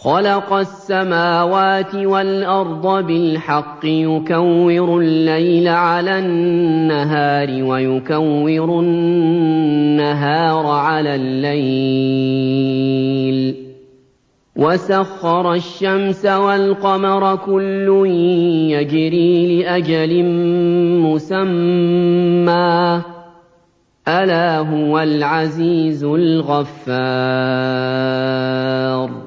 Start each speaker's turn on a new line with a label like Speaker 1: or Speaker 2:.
Speaker 1: خَلَقَ السَّمَاوَاتِ وَالْأَرْضَ بِالْحَقِّ يُكَوِّرُ اللَّيْلَ عَلَى النَّهَارِ وَيُكَوِّرُ النَّهَارَ عَلَى اللَّيْلِ وَسَخَّرَ الشَّمْسَ وَالْقَمَرَ كُلٌّ يَجْرِي لِأَجَلٍ مُّسَمًّى ۗ أَلَا هُوَ الْعَزِيزُ الْغَفَّارُ